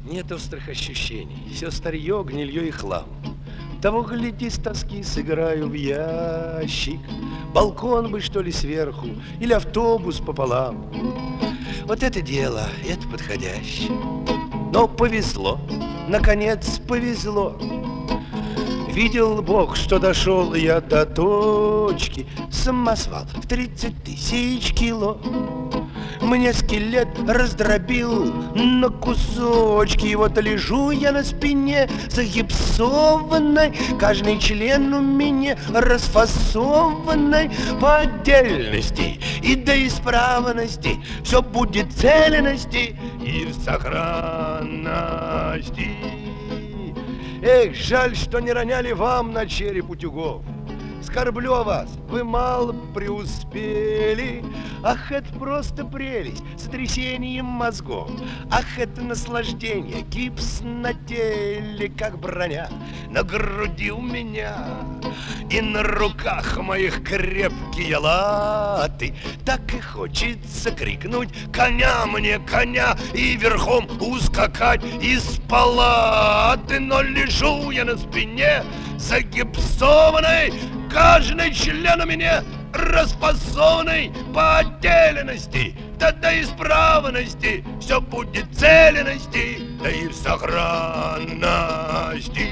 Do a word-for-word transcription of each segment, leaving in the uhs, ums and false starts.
Нет острых ощущений, все старье, гнилье и хлам. Того, гляди, с тоски сыграю в ящик. Балкон бы, что ли, сверху, или автобус пополам. Вот это дело, это подходящее. Но повезло, наконец повезло. Видел Бог, что дошел я до точки. Самосвал в тридцать тысяч кило. Мне скелет раздробил на кусочки. И вот лежу я на спине загипсованной. Каждый член у меня расфасованной по отдельности и до исправности. Все будет в целенности и в сохранности. Эх, жаль, что не роняли вам на череп утюгов. Скорблю о вас, вы мало преуспели. Ах, это просто прелесть, сотрясением мозгов. Ах, это наслаждение, гипс на теле, как броня. На груди у меня и на руках моих крепкие латы. Так и хочется крикнуть: коня мне, коня! И верхом ускакать из палаты. Но лежу я на спине загипсованной. Каждый член у меня распасованный по отдельности, да до исправности. Все будет в целенности, да и в сохранности.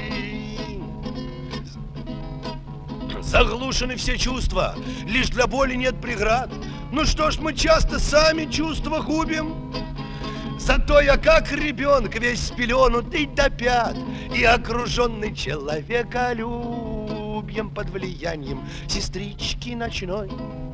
Заглушены все чувства, лишь для боли нет преград. Ну что ж, мы часто сами чувства губим. Зато я как ребенок весь спеленутый до пят и окруженный человеколюбием под влиянием сестрички ночной.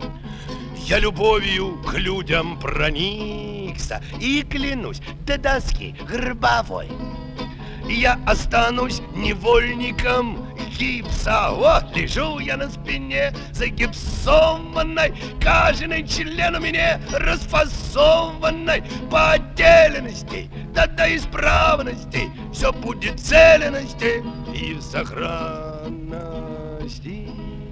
Я любовью к людям проникся и клянусь до доски гробовой. Я останусь невольником гипса. Вот лежу я на спине загипсованной. Каждый член у меня расфасованной по отдельности, да до исправности. Все будет в целенности и в сохранности.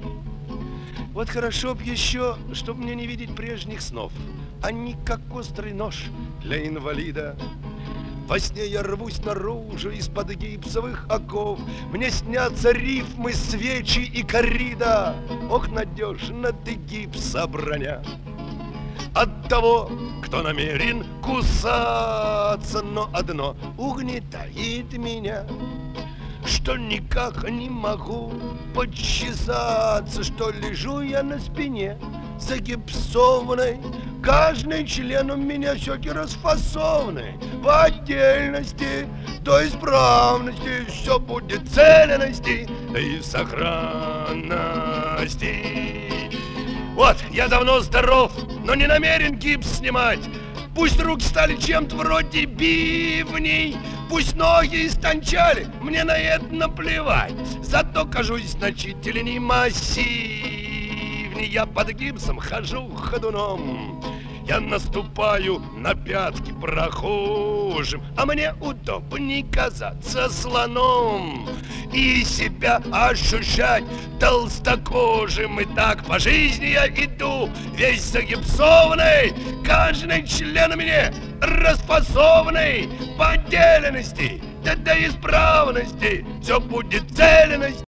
Вот хорошо б еще, чтоб мне не видеть прежних снов, а не как острый нож для инвалида. Во сне я рвусь наружу из-под гипсовых оков. Мне снятся рифмы, свечи и коррида. Ох, надежно ты гипса броня от того, кто намерен кусаться. Но одно угнетает меня, что никак не могу подчесаться, что лежу я на спине загипсованной. Каждый член у меня все-таки расфасованный по отдельности до исправности. Все будет в целенности, да и в сохранности. Вот, я давно здоров, но не намерен гипс снимать. Пусть руки стали чем-то вроде бивней, пусть ноги истончали, мне на это наплевать. Зато кажусь значительней, массивней. Я под гипсом хожу ходуном. Я наступаю на пятки прохожим, а мне удобней казаться слоном и себя ощущать толстокожим. И так по жизни я иду, весь загипсованный. Каждый член у меня расфасованный по отдельности, да до исправности. Все будет в целенности.